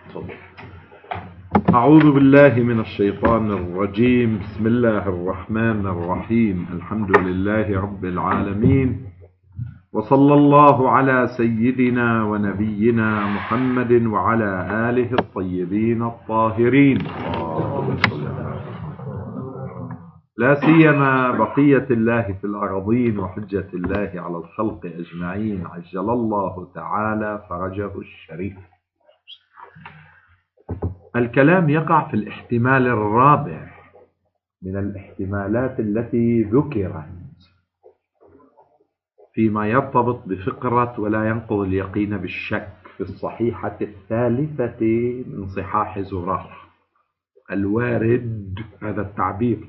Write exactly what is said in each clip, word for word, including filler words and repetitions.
أعوذ بالله من الشيطان الرجيم. بسم الله الرحمن الرحيم. الحمد لله رب العالمين، وصلى الله على سيدنا ونبينا محمد وعلى آله الطيبين الطاهرين، لا سيما بقية الله في الأراضين وحجة الله على الخلق أجمعين، عجل الله تعالى فرجه الشريف. الكلام يقع في الاحتمال الرابع من الاحتمالات التي ذكرت فيما يرتبط بفقرة ولا ينقض اليقين بالشك في الصحيحة الثالثة من صحاح زرار الوارد، هذا التعبير،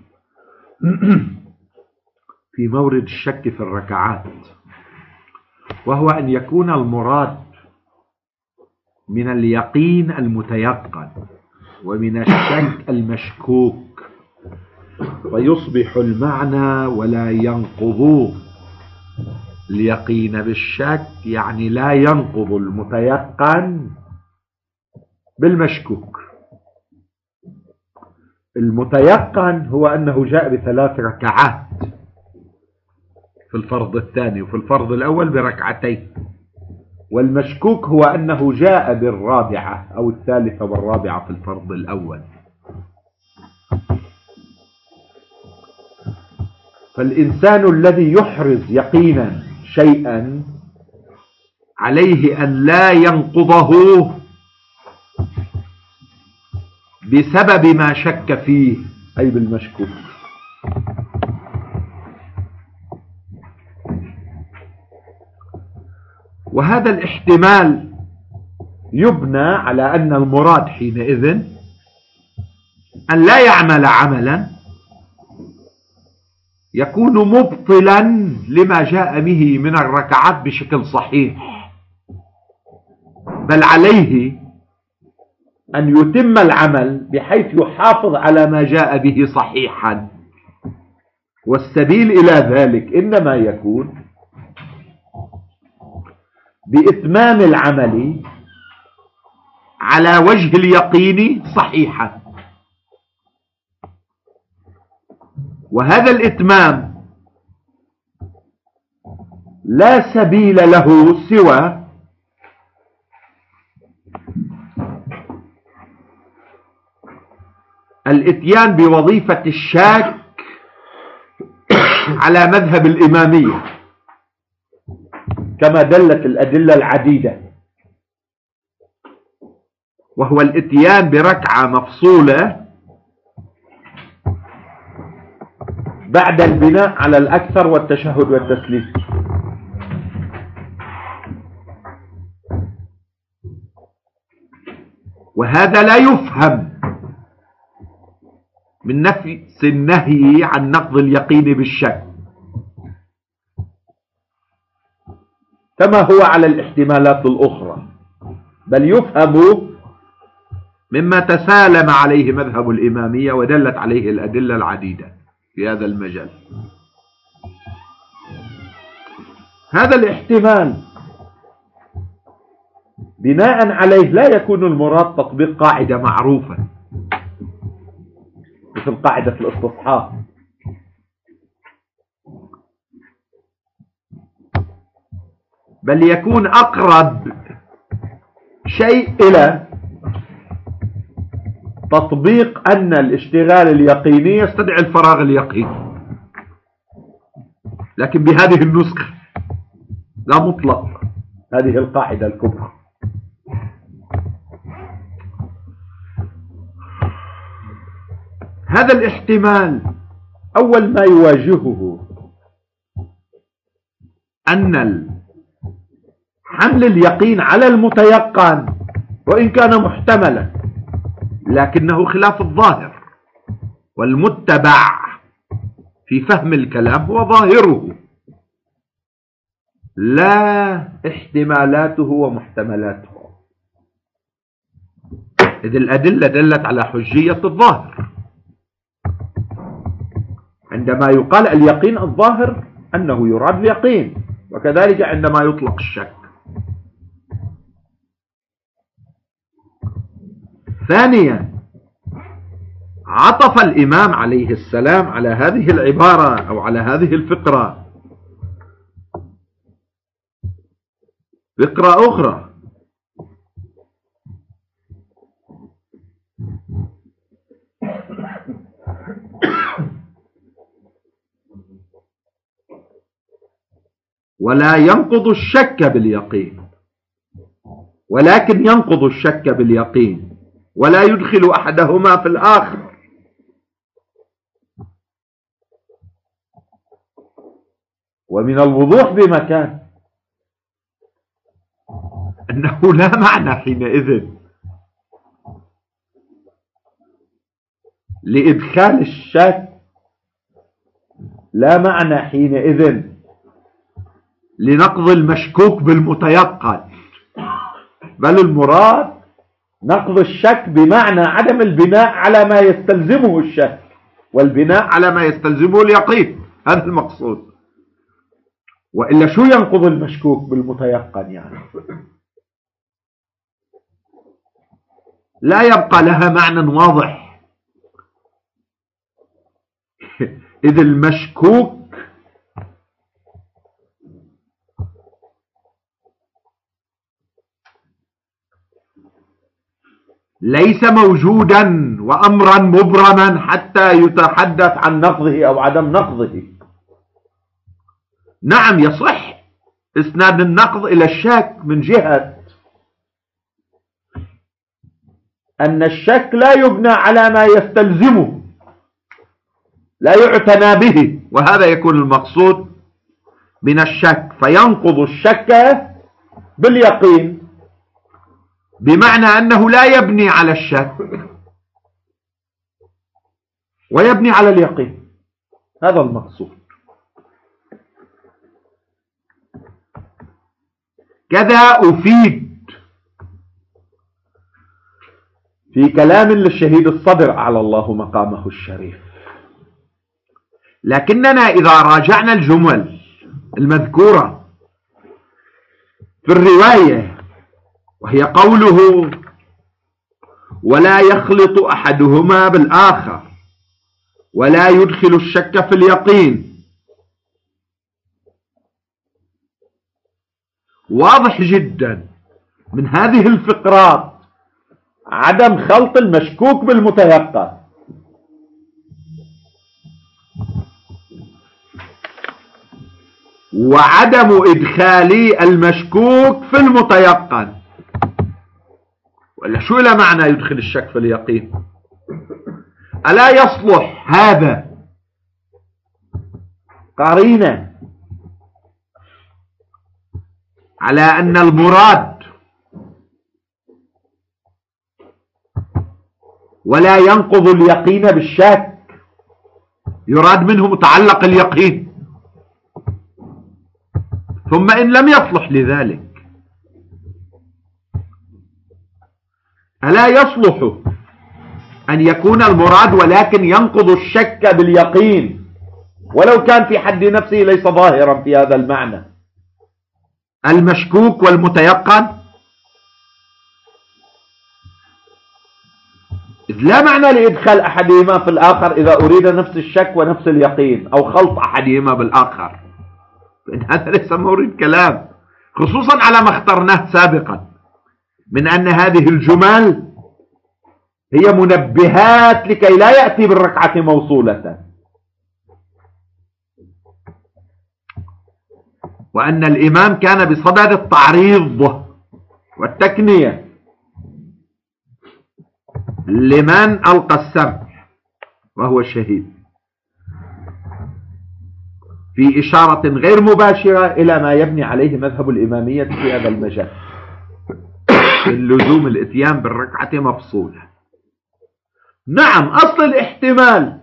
في مورد الشك في الركعات، وهو أن يكون المراد من اليقين المتيقن ومن الشك المشكوك، ويصبح المعنى ولا ينقض اليقين بالشك، يعني لا ينقض المتيقن بالمشكوك. المتيقن هو أنه جاء بثلاث ركعات في الفرض الثاني، وفي الفرض الأول بركعتين، والمشكوك هو أنه جاء بالرابعة أو الثالثة والرابعة في الفرض الأول. فالإنسان الذي يحرز يقينا شيئا عليه أن لا ينقضه بسبب ما شك فيه، أي بالمشكوك. وهذا الاحتمال يبنى على أن المراد حينئذ أن لا يعمل عملا يكون مبطلا لما جاء به من الركعات بشكل صحيح، بل عليه أن يتم العمل بحيث يحافظ على ما جاء به صحيحا، والسبيل إلى ذلك إنما يكون بإتمام العمل على وجه اليقين صحيحا. وهذا الإتمام لا سبيل له سوى الإتيان بوظيفة الشاك على مذهب الإمامية كما دلت الأدلة العديدة، وهو الإتيان بركعة مفصولة بعد البناء على الأكثر والتشهد والتسليم. وهذا لا يفهم من نفس النهي عن نقض اليقين بالشك، كما هو على الاحتمالات الأخرى، بل يفهم مما تسالم عليه مذهب الإمامية ودلت عليه الأدلة العديدة في هذا المجال. هذا الاحتمال بناء عليه لا يكون المراد تطبيق قاعدة معروفة مثل قاعدة الاستصحاب، بل يكون أقرب شيء إلى تطبيق أن الاشتغال اليقيني يستدعي الفراغ اليقيني، لكن بهذه النسخة لا مطلق هذه القاعدة الكبرى. هذا الاحتمال أول ما يواجهه أن حمل اليقين على المتيقن وإن كان محتملا لكنه خلاف الظاهر، والمتبع في فهم الكلام هو ظاهره لا احتمالاته ومحتملاته، إذ الأدلة دلت على حجية الظاهر. عندما يقال اليقين الظاهر أنه يراد اليقين، وكذلك عندما يطلق الشك. ثانيا، عطف الإمام عليه السلام على هذه العبارة أو على هذه الفقرة فقرة أخرى، ولا ينقض الشك باليقين، ولكن ينقض الشك باليقين ولا يدخل أحدهما في الآخر. ومن الوضوح بمكان أنه لا معنى حينئذ لإدخال الشك، لا معنى حينئذ لنقض المشكوك بالمتيقن، بل المراد نقض الشك بمعنى عدم البناء على ما يستلزمه الشك والبناء على ما يستلزمه اليقين. هذا المقصود. وإلا شو ينقض المشكوك بالمتيقن؟ يعني لا يبقى لها معنى واضح، إذ المشكوك ليس موجودا وأمرا مبرما حتى يتحدث عن نقضه أو عدم نقضه. نعم، يصح إسناد النقض إلى الشك من جهة أن الشك لا يبنى على ما يستلزمه، لا يعتنى به، وهذا يكون المقصود من الشك، فينقض الشك باليقين بمعنى أنه لا يبني على الشك ويبني على اليقين. هذا المقصود. كذا أفيد في كلام للشهيد الصدر أعلى الله مقامه الشريف، لكننا إذا راجعنا الجمل المذكورة في الرواية، وهي قوله ولا يخلط أحدهما بالآخر ولا يدخل الشك في اليقين، واضح جدا من هذه الفقرات عدم خلط المشكوك بالمتيقن، وعدم إدخال المشكوك في المتيقن. ولا شو له معنى يدخل الشك في اليقين؟ ألا يصلح هذا قرينة على أن المراد ولا ينقض اليقين بالشك يراد منه متعلق اليقين؟ ثم إن لم يصلح لذلك، ألا يصلح أن يكون المراد ولكن ينقض الشك باليقين ولو كان في حد نفسه ليس ظاهرا في هذا المعنى المشكوك والمتيقن؟ إذ لا معنى لإدخال أحدهما في الآخر إذا أريد نفس الشك ونفس اليقين أو خلط أحدهما بالآخر، فإن هذا ليس مورد كلام، خصوصا على ما اخترناه سابقا من أن هذه الجمل هي منبهات لكي لا يأتي بالركعة موصولة، وأن الإمام كان بصدد التعريض والتكنية لمن ألقى السمع وهو الشهيد، في إشارة غير مباشرة إلى ما يبني عليه مذهب الإمامية في هذا المجال من لزوم الإتيان بالركعة مفصولة. نعم، أصل الاحتمال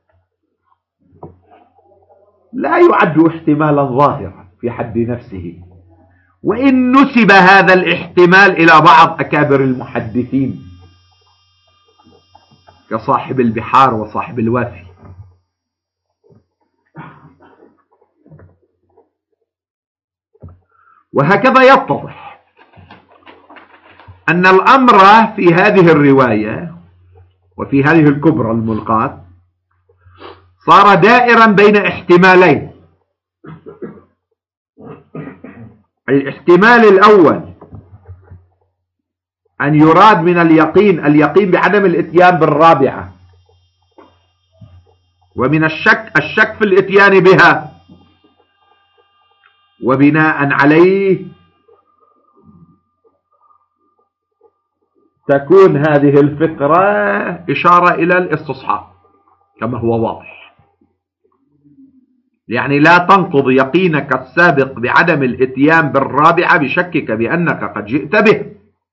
لا يعد احتمالا ظاهرا في حد نفسه، وإن نسب هذا الاحتمال إلى بعض أكابر المحدثين كصاحب البحار وصاحب الوافي. وهكذا يتضح أن الأمر في هذه الرواية وفي هذه الكبرى الملقاة صار دائرا بين احتمالين. الاحتمال الأول أن يراد من اليقين اليقين بعدم الاتيان بالرابعة، ومن الشك الشك في الاتيان بها، وبناء عليه تكون هذه الفكرة إشارة إلى الاستصحاب كما هو واضح. يعني لا تنقض يقينك السابق بعدم الاتيان بالرابعة بشكك بأنك قد جئت به.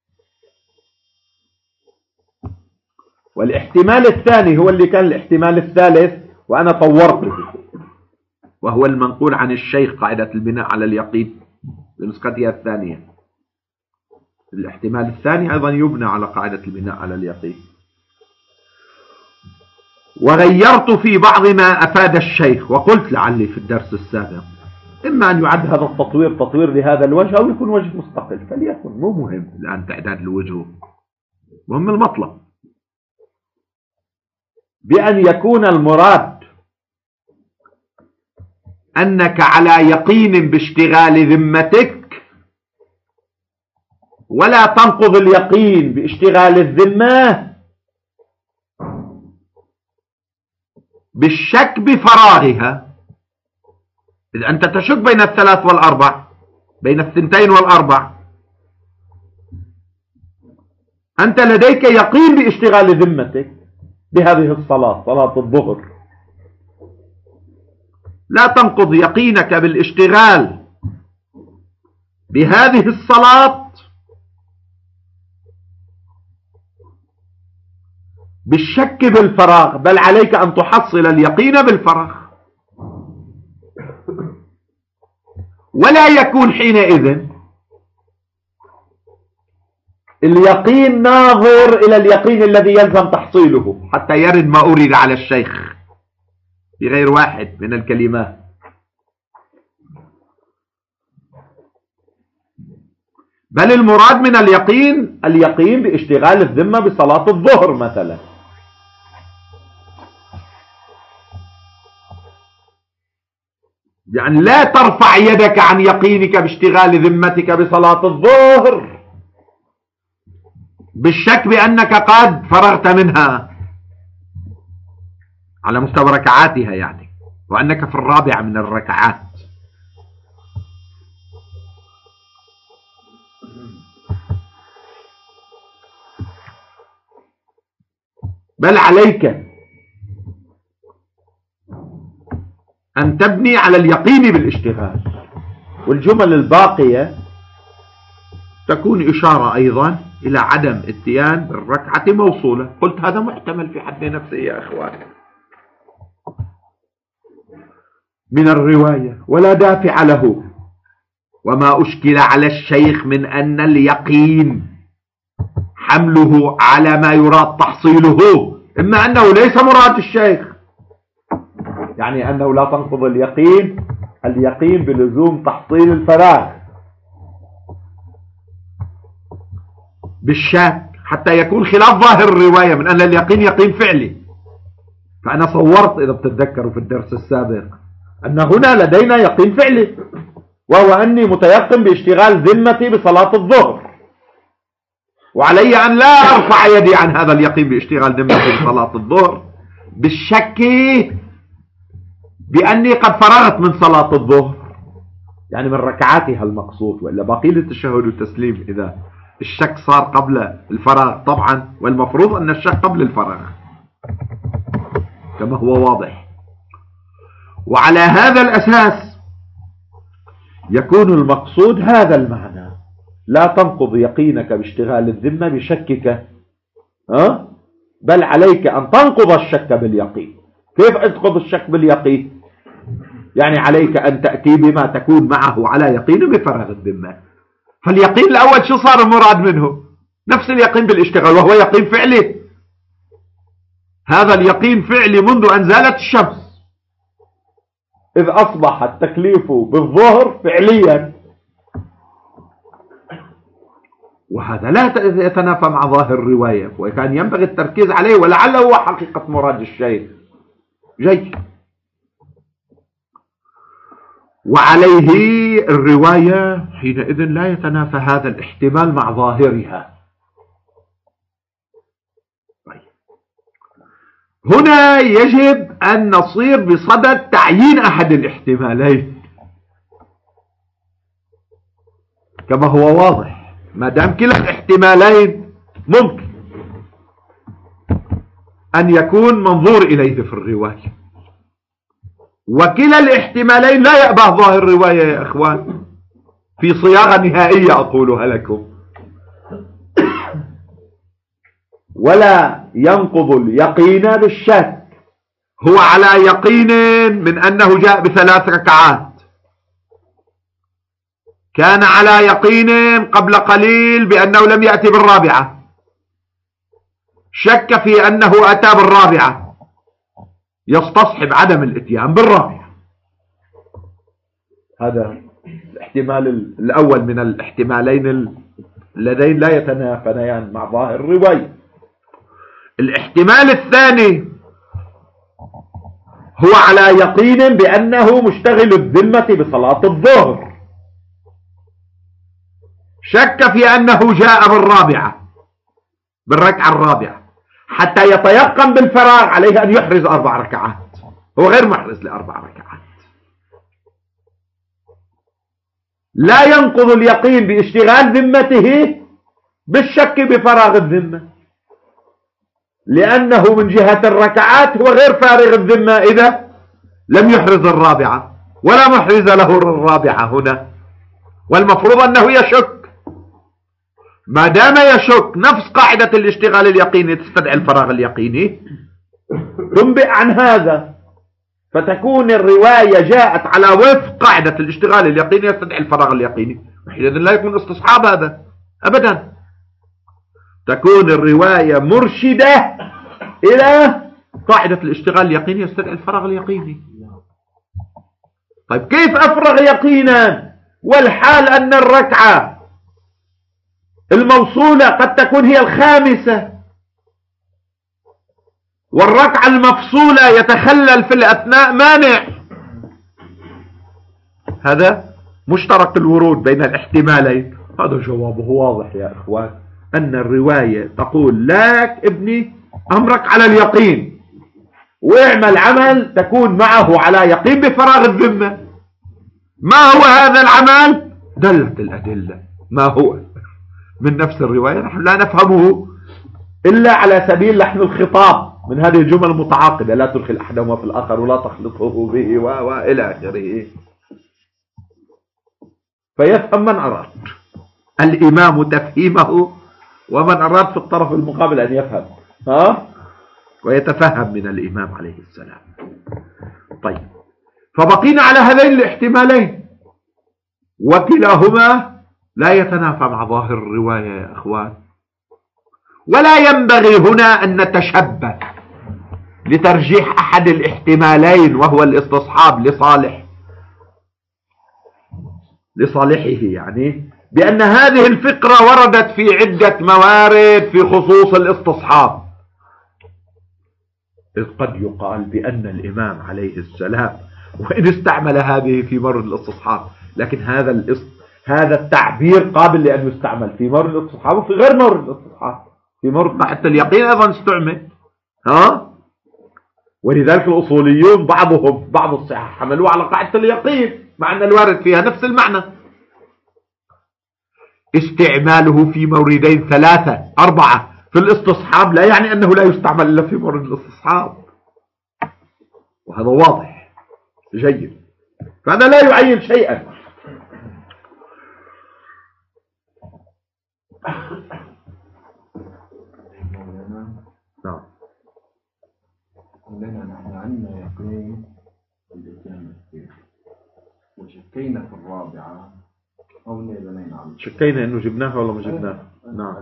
والاحتمال الثاني هو اللي كان الاحتمال الثالث وأنا طورته، وهو المنقول عن الشيخ قاعدة البناء على اليقين بنسختها الثانية. الاحتمال الثاني أيضا يبنى على قاعدة البناء على اليقين. وغيرت في بعض ما أفاد الشيخ، وقلت لعلي في الدرس السابق إما أن يعد هذا التطوير تطوير لهذا الوجه أو يكون وجه مستقل، فليكن، مو مهم الآن تعداد الوجوه، مهم المطلب بأن يكون المراد أنك على يقين باشتغال ذمتك، ولا تنقض اليقين باشتغال الذمة بالشك بفراغها. إذا أنت تشك بين الثلاث والأربع، بين الثنتين والأربع، أنت لديك يقين باشتغال ذمتك بهذه الصلاة، صلاة الظهر، لا تنقض يقينك بالاشتغال بهذه الصلاة بالشك بالفراغ، بل عليك أن تحصل اليقين بالفراغ. ولا يكون حينئذ اليقين ناظر إلى اليقين الذي يلزم تحصيله حتى يرد ما أريد على الشيخ بغير واحد من الكلمات. بل المراد من اليقين اليقين باشتغال الذمة بصلاة الظهر مثلا. يعني لا ترفع يدك عن يقينك باشتغال ذمتك بصلاة الظهر بالشك بأنك قد فرغت منها على مستوى ركعاتها، يعني وأنك في الرابعة من الركعات. بل عليك أن تبني على اليقين بالاشتغال. والجمل الباقية تكون إشارة أيضا إلى عدم اتيان بالركعة موصولة. قلت هذا محتمل في حد نفسه يا أخوان من الرواية ولا دافع له. وما أشكل على الشيخ من أن اليقين حمله على ما يراد تحصيله، إما أنه ليس مراد الشيخ، يعني أنه لا تنقض اليقين اليقين بلزوم تحصيل الفراغ بالشك، حتى يكون خلاف ظاهر الرواية من أن اليقين يقين فعلي. فأنا صورت إذا بتتذكروا في الدرس السابق أن هنا لدينا يقين فعلي، وهو أني متيقن باشتغال ذمتي بصلاة الظهر، وعلي أن لا أرفع يدي عن هذا اليقين باشتغال ذمتي بصلاة الظهر بالشك بأني قد فرغت من صلاة الظهر، يعني من ركعاتها المقصود، وإلا باقي التشهد والتسليم إذا الشك صار قبل الفراغ طبعا، والمفروض أن الشك قبل الفراغ كما هو واضح. وعلى هذا الأساس يكون المقصود هذا المعنى: لا تنقض يقينك باشتغال الذمة بشكك، أه؟ بل عليك أن تنقض الشك باليقين. كيف تنقض الشك باليقين؟ يعني عليك أن تأتي بما تكون معه على يقين بفراغ الذمة. فاليقين الأول شو صار المراد منه؟ نفس اليقين بالاشتغال، وهو يقين فعلي. هذا اليقين فعلي منذ أن زالت الشمس، إذ أصبح التكليف بالظهر فعليا. وهذا لا يتنافى مع ظاهر الرواية، وكان ينبغي التركيز عليه ولعله هو حقيقة مراد الشيخ. جيد. وعليه الرواية حينئذ لا يتنافى هذا الاحتمال مع ظاهرها. هنا يجب أن نصير بصدد تعيين أحد الاحتمالين كما هو واضح. ما دام كلا الاحتمالين ممكن أن يكون منظور إليه في الرواية، وكلا الاحتمالين لا يأبه ظاهر الرواية يا إخوان، في صياغة نهائية أقولها لكم، ولا ينقض اليقين بالشك. هو على يقين من أنه جاء بثلاث ركعات، كان على يقين قبل قليل بأنه لم يأتي بالرابعة، شك في أنه أتى بالرابعة، يستصحب عدم الاتيان بالرابعة. هذا الاحتمال الأول من الاحتمالين اللذين لا يتنافيان مع ظاهر الرواية. الاحتمال الثاني هو على يقين بأنه مشتغل الذمة بصلاة الظهر، شك في أنه جاء بالرابعة بالركعة الرابعة، حتى يتيقن بالفراغ عليه أن يحرز أربع ركعات، هو غير محرز لأربع ركعات. لا ينقض اليقين باشتغال ذمته بالشك بفراغ الذمة، لأنه من جهة الركعات هو غير فارغ الذمة إذا لم يحرز الرابعة، ولا محرز له الرابعة هنا، والمفروض أنه يشك. ما دام يشك، نفس قاعدة الاشتغال اليقيني تستدعي الفراغ اليقيني، تنبئ عن هذا، فتكون الرواية جاءت على وفق قاعدة الاشتغال اليقيني يستدعي الفراغ اليقيني، وحينئذ لا يكون استصحاب هذا أبدا. تكون الرواية مرشدة إلى قاعدة الاشتغال اليقيني يستدعي الفراغ اليقيني. طيب كيف أفرغ يقينا والحال أن الركعة الموصولة قد تكون هي الخامسة، والركعة المفصولة يتخلل في الأثناء مانع؟ هذا مشترك الورود بين الاحتمالين. هذا جوابه واضح يا إخوان، أن الرواية تقول لك ابني أمرك على اليقين، واعمل عمل تكون معه على يقين بفراغ الذمة. ما هو هذا العمل؟ دلت الأدلة ما هو من نفس الرواية، نحن لا نفهمه إلا على سبيل لحن الخطاب من هذه الجمل المتعاقدة: لا تدخل أحدهما في الآخر ولا تخلطه به وإلى آخره. فيفهم من أراد الإمام تفهيمه، ومن أراد في الطرف المقابل أن يفهم ها ويتفهم من الإمام عليه السلام. طيب، فبقينا على هذين الاحتمالين، وكلاهما لا يتنافى مع ظاهر الرواية يا أخوان. ولا ينبغي هنا أن نتشبث لترجيح أحد الاحتمالين وهو الاستصحاب لصالح لصالحه، يعني بأن هذه الفكرة وردت في عدة موارد في خصوص الاستصحاب، إذ قد يقال بأن الإمام عليه السلام وإن استعمل هذه في مورد الاستصحاب، لكن هذا الاست... هذا التعبير قابل لأن يستعمل في مورد الاستصحاب وفي غير مورد الاستصحاب. في مورد قاعدة اليقين أيضا استعمل، ها ولذلك الأصوليون بعضهم بعض الصحاح حملوه على قاعدة اليقين مع أن الوارد فيها نفس المعنى. استعماله في موردين ثلاثة أربعة في الاستصحاب لا يعني أنه لا يستعمل إلا في مورد الاستصحاب، وهذا واضح جيد، فهذا لا يعين شيئا. نعم، لنا نحن عندنا يقين بالإتيان الكثير، وشكينا في الرابعة أو بنينا على شكينا إنه جبناها ولا ما جبناها. نعم،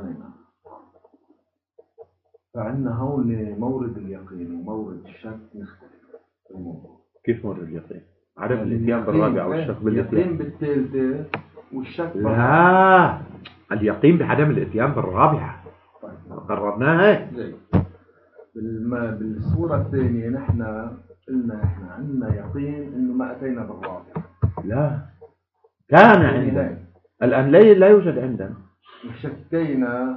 فعندنا هون مورد اليقين ومورد الشك مختلف. كيف مورد اليقين؟ عرف الاتيان بالرابعة والشك بالاتيان اليقين بالثالثة والشك لا اليقين بعدم الاتيان بالرابعة قررناها. بالما بالصورة الثانية نحن قلنا احنا عندنا يقين انه ما اتينا بالرابعة. لا كان عندنا الان لا لا يوجد عندنا. شكينا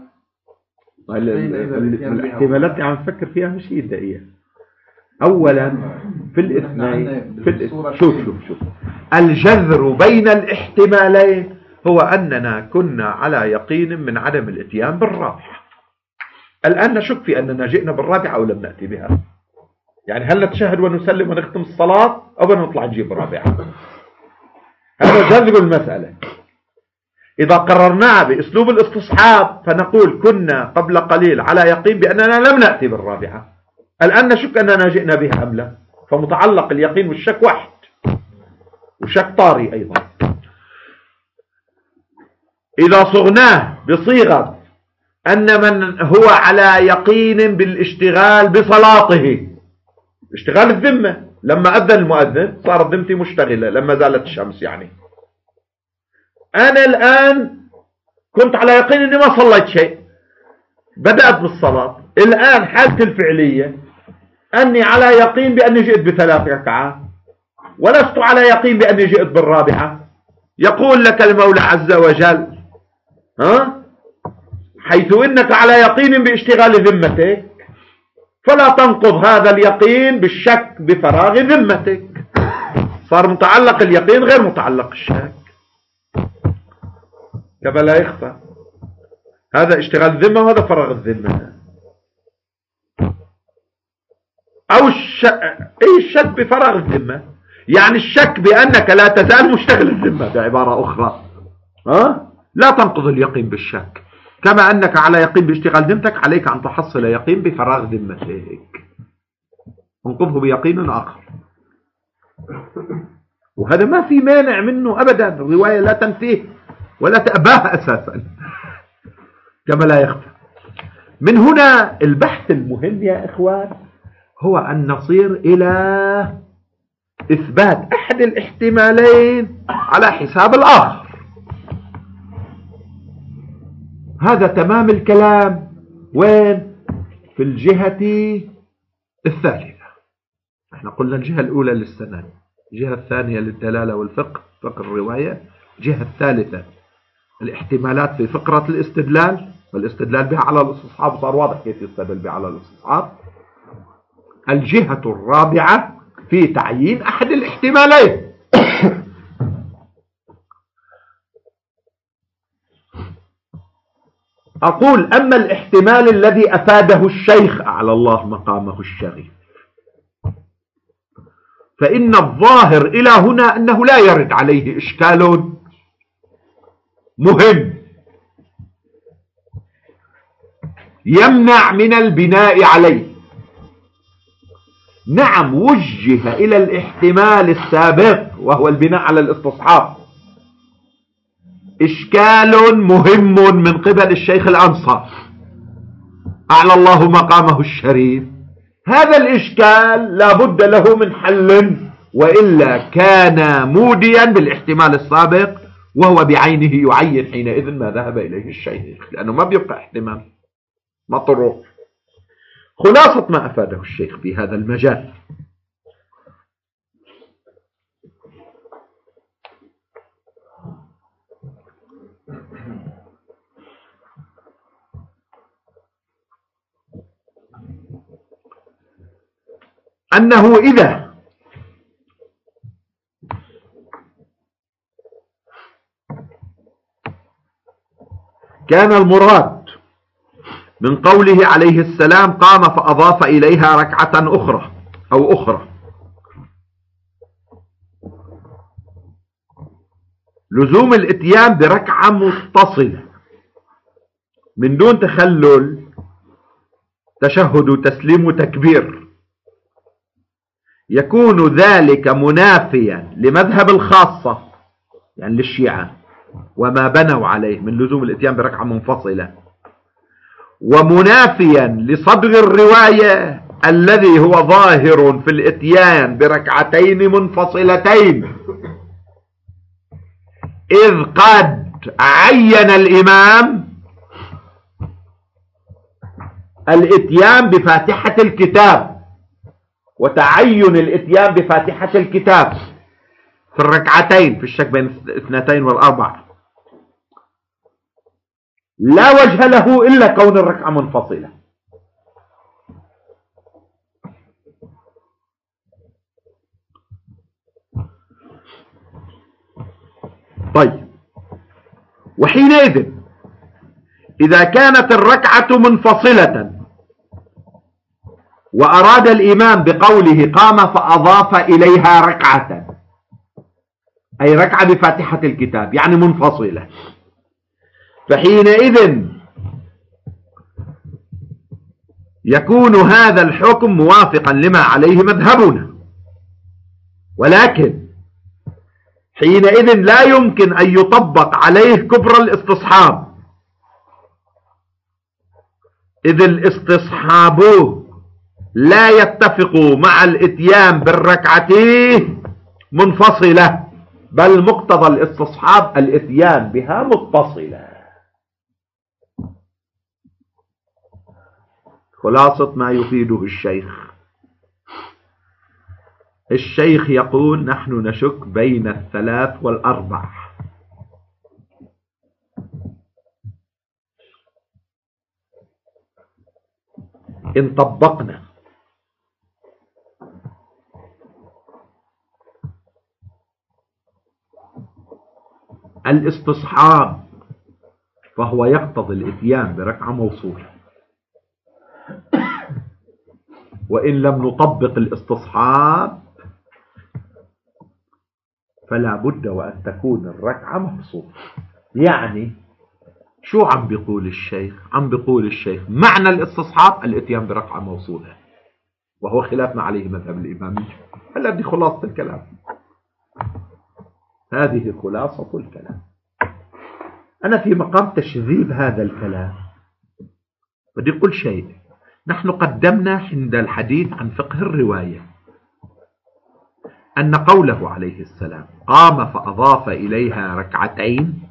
الاحتمالات اللي عم نفكر فيها مش هي الدقيقة. اولا في الاثنين في ال... شوف شوف شوف الجذر بين الاحتمالين هو اننا كنا على يقين من عدم الاتيان بالرابعة. الان نشك في اننا جئنا بالرابعة او لم نأتي بها. يعني هل نتشهد ونسلم ونختم الصلاة او بدنا نطلع نجيب الرابعة؟ هذا جذر المسألة. إذا قررناها بأسلوب الاستصحاب فنقول كنا قبل قليل على يقين بأننا لم نأتي بالرابعة، الآن نشك أننا جئنا بها أم لا، فمتعلق اليقين والشك واحد، وشك طاري أيضا. إذا صغناه بصيغة أن من هو على يقين بالاشتغال بصلاته، اشتغال الذمة، لما أذن المؤذن صارت ذمتي مشتغلة لما زالت الشمس. يعني أنا الآن كنت على يقين أني ما صليت شيء، بدأت بالصلاة، الآن حالتي الفعلية أني على يقين بأني جئت بثلاث ركعات ولست على يقين بأني جئت بالرابعة. يقول لك المولى عز وجل ها حيث إنك على يقين باشتغال ذمتك فلا تنقض هذا اليقين بالشك بفراغ ذمتك. صار متعلق اليقين غير متعلق الشك، كما لا يخفى. هذا اشتغال الذمة وهذا فراغ الذمة. أو الشك, أي الشك بفراغ الذمة، يعني الشك بأنك لا تزال مشتغل الذمة بعبارة أخرى ها؟ لا تنقض اليقين بالشك. كما أنك على يقين باشتغال ذمتك عليك أن تحصل يقين بفراغ ذمتك، انقضه بيقين آخر. وهذا ما في مانع منه أبدا، الرواية لا تنفيه ولا تأباه أساسا كما لا يخفى. من هنا البحث المهم يا إخوان هو أن نصير إلى إثبات أحد الاحتمالين على حساب الآخر. هذا تمام الكلام. وين؟ في الجهة الثالثة. احنا قلنا الجهة الأولى للسند، الجهة الثانية للدلالة والفقه، فقه الرواية. الجهة الثالثة الاحتمالات في فقرة الاستدلال، والاستدلال بها على الاستصحاب، صار واضح كيف يستدل بها على الاستصحاب. الجهة الرابعة في تعيين أحد الاحتمالين. أقول أما الاحتمال الذي أفاده الشيخ أعلى الله مقامه الشريف فإن الظاهر إلى هنا أنه لا يرد عليه إشكال مهم يمنع من البناء عليه. نعم وجه إلى الاحتمال السابق وهو البناء على الاستصحاب إشكال مهم من قبل الشيخ الأنصار أعلى الله مقامه الشريف. هذا الإشكال لا بد له من حل، وإلا كان موديا بالاحتمال السابق وهو بعينه يعين حينئذ ما ذهب إليه الشيخ، لأنه ما بيبقى احتمال مطروح. خلاصة ما أفاده الشيخ في هذا المجال أنه إذا كان المراد من قوله عليه السلام قام فأضاف إليها ركعة أخرى أو أخرى لزوم الاتيان بركعة متصلة من دون تخلل تشهد وتسليم وتكبير، يكون ذلك منافيا لمذهب الخاصة يعني للشيعة وما بنوا عليه من لزوم الاتيان بركعة منفصلة، ومنافيا لصدر الرواية الذي هو ظاهر في الاتيان بركعتين منفصلتين، إذ قد عين الإمام الإتيان بفاتحة الكتاب، وتعين الإتيان بفاتحة الكتاب في الركعتين في الشك بين الاثنتين والأربع لا وجه له إلا كون الركعة منفصلة. طيب، وحينئذ إذا كانت الركعة منفصلة وأراد الإمام بقوله قام فأضاف إليها ركعة، أي ركعة بفاتحة الكتاب يعني منفصلة، فحينئذ يكون هذا الحكم موافقا لما عليه مذهبنا، ولكن حينئذ لا يمكن أن يطبق عليه كبر الاستصحاب، إذ الاستصحاب لا يتفق مع الاتيان بالركعتين منفصلة، بل مقتضى الاستصحاب الاتيان بها متصلة. خلاصة ما يفيده الشيخ، الشيخ يقول نحن نشك بين الثلاث والأربع، إن طبقنا الاستصحاب فهو يقتضي الاتيان بركعة موصولة، وإن لم نطبق الاستصحاب فلا بد وأن تكون الركعة مفصولة. يعني شو عم بيقول الشيخ؟ عم بيقول الشيخ معنى الاستصحاب الاتيان بركعة موصولة، وهو خلاف ما عليه مذهب الإمامية. هلا بدي خلاصة الكلام، هذه خلاصة الكلام. أنا في مقام تشذيب هذا الكلام بدي أقول شيء. نحن قدمنا عند الحديث عن فقه الرواية أن قوله عليه السلام قام فأضاف إليها ركعتين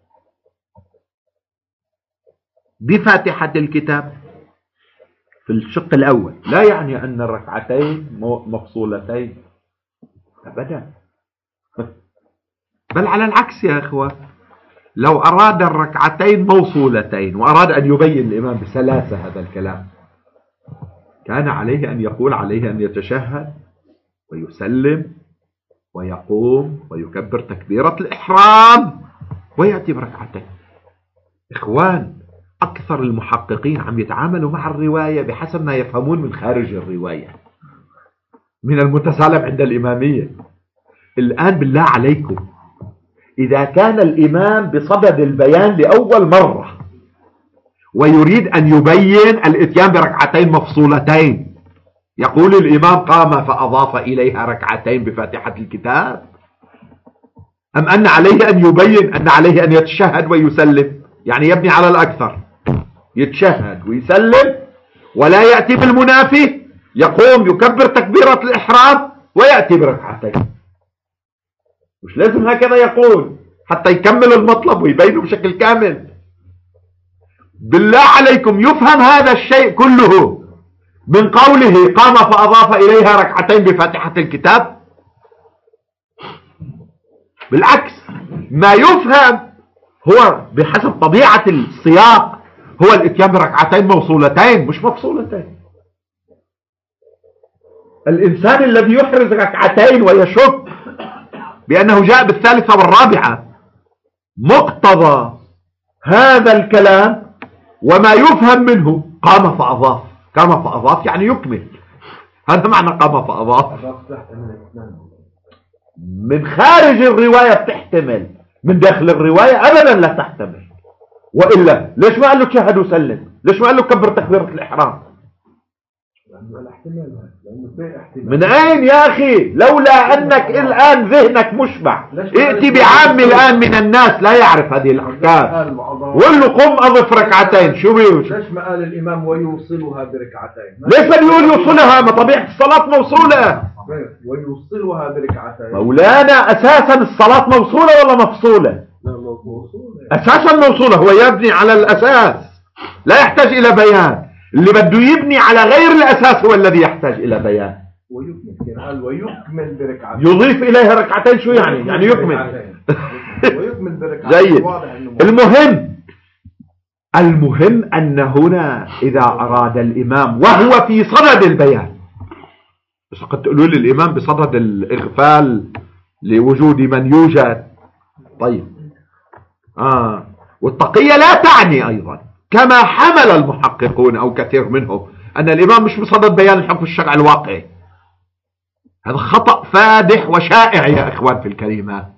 بفاتحة الكتاب في الشق الأول لا يعني أن الركعتين مفصولتين أبدا، بل على العكس يا أخوة، لو أراد الركعتين موصولتين وأراد أن يبين الإمام بسلاسة هذا الكلام كان عليه أن يقول عليه أن يتشهد ويسلم ويقوم ويكبر تكبيرة الإحرام ويأتي بركعتين. إخوان، أكثر المحققين عم يتعاملوا مع الرواية بحسب ما يفهمون من خارج الرواية من المتسالم عند الإمامية. الآن بالله عليكم، إذا كان الإمام بصدد البيان لأول مرة ويريد أن يبين الإتيان بركعتين مفصولتين، يقول الإمام قام فأضاف إليها ركعتين بفاتحة الكتاب، أم أن عليه أن يبين أن عليه أن يتشهد ويسلم؟ يعني يبني على الأكثر، يتشهد ويسلم ولا يأتي بالمنافي، يقوم يكبر تكبيرة الإحرام ويأتي بركعتين. مش لازم هكذا يقول حتى يكمل المطلب ويبينه بشكل كامل. بالله عليكم، يفهم هذا الشيء كله من قوله قام فأضاف إليها ركعتين بفاتحة الكتاب؟ بالعكس، ما يفهم هو بحسب طبيعة السياق هو الاتيان بركعتين موصولتين مش مفصولتين. الإنسان الذي يحرز ركعتين ويشك بأنه جاء بالثالثة والرابعة مقتضى هذا الكلام وما يفهم منه قام فأضاف. قام فأضاف يعني يكمل، هذا معنى قام فأضاف. من خارج الرواية بتحتمل، من داخل الرواية أبدا لا تحتمل. وإلا ليش ما قال له تشهد وسلم؟ ليش ما قال له كبر تكبيرة الإحرام؟ من أين يا أخي؟ لولا أنك الآن ذهنك مشبع، ائتي بعام الآن من الناس لا يعرف هذه الأحكام وقل له قم أضف ركعتين. شو بيوش؟ ليش ما قال الإمام ويوصلها بركعتين؟ ليش ما بيقول يوصلها؟ ما طبيعة الصلاة موصولة. ويوصلها بركعتين. مولانا أساسا الصلاة موصولة ولا مفصولة؟ لا موصولة. أساسا موصولة، هو يبني على الأساس لا يحتاج إلى بيان. اللي بده يبني على غير الأساس هو الذي يحتاج إلى بيان. ويكمل ويكمل بركعتين، يضيف إليها ركعتين. شو يعني؟ يعني يكمل ويكمل بركعتين. جيد. المهم المهم أن هنا إذا أراد الإمام وهو في صدد البيان، بس قد تقولوا لي الإمام بصدد الإغفال لوجود من يوجد. طيب آه والتقية لا تعني أيضا كما حمل المحققون أو كثير منهم أن الإمام مش بصدد بيان الحكم الشرعي الواقعي. هذا خطأ فادح وشائع يا إخوان في الكلمات.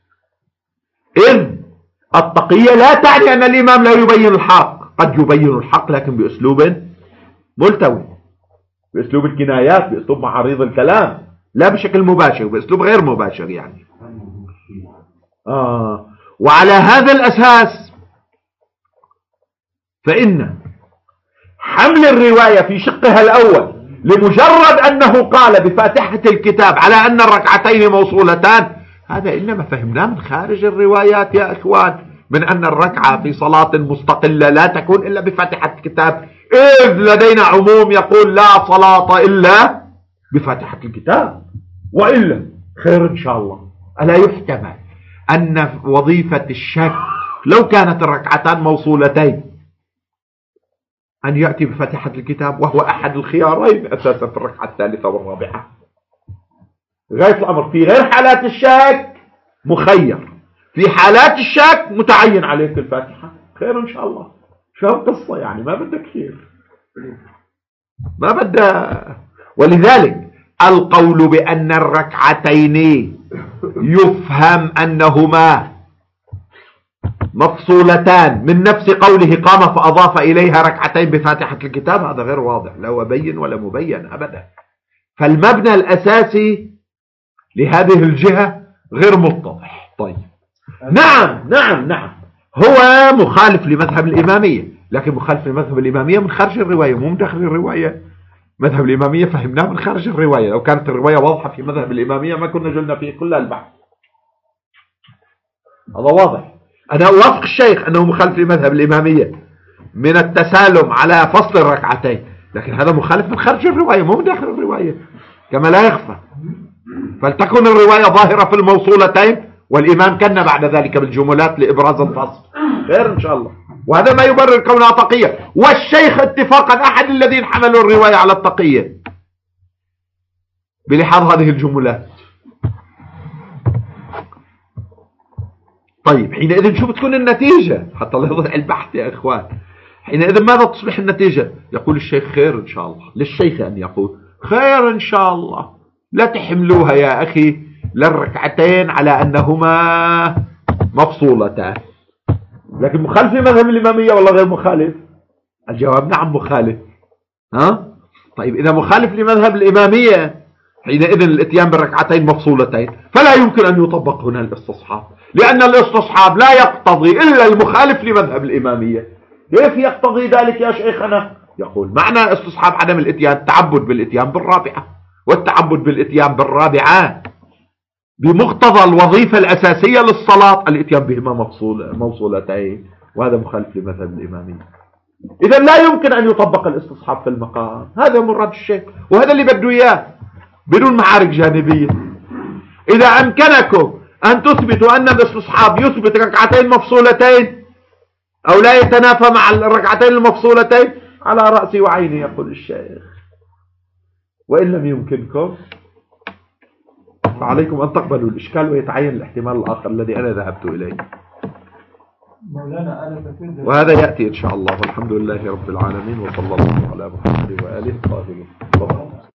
إذ التقية لا تعني أن الإمام لا يبين الحق، قد يبين الحق لكن بأسلوب ملتوي، بأسلوب الكنايات، بأسلوب معاريض الكلام، لا بشكل مباشر، بأسلوب غير مباشر يعني. آه وعلى هذا الأساس فإن حمل الرواية في شقها الأول لمجرد أنه قال بفاتحة الكتاب على أن الركعتين موصولتان، هذا إنما فهمناه من خارج الروايات يا إخوان، من أن الركعة في صلاة مستقلة لا تكون إلا بفاتحة الكتاب، إذ لدينا عموم يقول لا صلاة إلا بفاتحة الكتاب. وإلا خير إن شاء الله. ألا يحتمل أن وظيفة الشك لو كانت الركعتان موصولتين أن يأتي بفاتحة الكتاب وهو أحد الخيارين أساسا في الركعة الثالثة والرابعة؟ غاية الأمر في غير حالات الشك مخير، في حالات الشك متعين عليك الفاتحة. خير إن شاء الله. شو القصة يعني؟ ما بدك كثير، ما بدك. ولذلك القول بأن الركعتين يفهم أنهما مفصولتان من نفس قوله قام فأضاف إليها ركعتين بفاتحة الكتاب، هذا غير واضح، لا هو بين ولا مبين أبدا. فالمبنى الأساسي لهذه الجهة غير متضح. طيب نعم نعم نعم هو مخالف لمذهب الإمامية، لكن مخالف لمذهب الإمامية من خارج الرواية مو من داخل الرواية. مذهب الإمامية فهمناه من خارج الرواية. لو كانت الرواية واضحة في مذهب الإمامية ما كنا جلنا فيه كل البحث. هذا واضح. أنا أوافق الشيخ أنه مخالف لمذهب الإمامية من التسالم على فصل الركعتين، لكن هذا مخالف من خارج الرواية مو من داخل الرواية كما لا يخفى. فلتكن الرواية ظاهرة في الموصولتين والإمام كان بعد ذلك بالجملات لإبراز الفصل. خير إن شاء الله. وهذا ما يبرر كونها تقية، والشيخ اتفاقا أحد الذين حملوا الرواية على التقية بلحاظ هذه الجملات. طيب حينئذ شو بتكون النتيجة حتى الله يوضح البحث يا إخوان؟ حينئذ ماذا تصبح النتيجة؟ يقول الشيخ خير إن شاء الله، للشيخ أن يقول خير إن شاء الله، لا تحملوها يا أخي للركعتين على أنهما مفصولتان. لكن مخالف لمذهب الإمامية ولا غير مخالف؟ الجواب نعم مخالف. ها؟ طيب إذا مخالف لمذهب الإمامية حينئذ الاتيان بالركعتين مفصولتين، فلا يمكن أن يطبق هنا الاستصحاب، لأن الاستصحاب لا يقتضي إلا المخالف لمذهب الإمامية. كيف يقتضي ذلك يا شيخنا؟ يقول معنى استصحاب عدم الاتيان التعبد بالاتيان بالرابعة، والتعبد بالاتيان بالرابعة بمقتضى الوظيفة الأساسية للصلاة الاتيان بهما مفصول موصولتين، وهذا مخالف لمذهب الإمامية. إذا لا يمكن أن يطبق الاستصحاب في المقام. هذا مراد الشيخ وهذا اللي بده إياه بدون معارك جانبية. إذا أمكنكم أن تثبتوا أن الاستصحاب يثبت ركعتين مفصولتين أو لا يتنافى مع الركعتين المفصولتين على رأسي وعيني يقول الشيخ. وإن لم يمكنكم فعليكم أن تقبلوا الإشكال ويتعين الاحتمال الآخر الذي أنا ذهبت إليه. وهذا يأتي إن شاء الله. والحمد لله رب العالمين، وصلى الله على محمد وآله وصحبه.